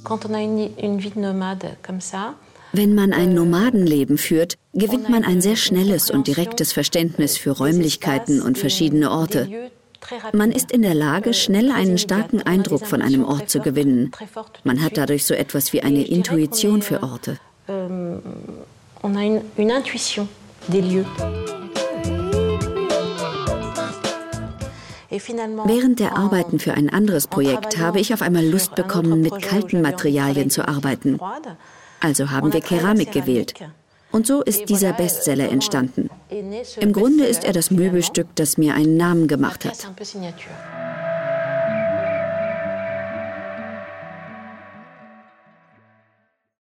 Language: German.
Wenn man ein Nomadenleben führt, gewinnt man ein sehr schnelles und direktes Verständnis für Räumlichkeiten und verschiedene Orte. Man ist in der Lage, schnell einen starken Eindruck von einem Ort zu gewinnen. Man hat dadurch so etwas wie eine Intuition für Orte. Während der Arbeiten für ein anderes Projekt habe ich auf einmal Lust bekommen, mit kalten Materialien zu arbeiten. Also haben wir Keramik gewählt. Und so ist dieser Bestseller entstanden. Im Grunde ist er das Möbelstück, das mir einen Namen gemacht hat.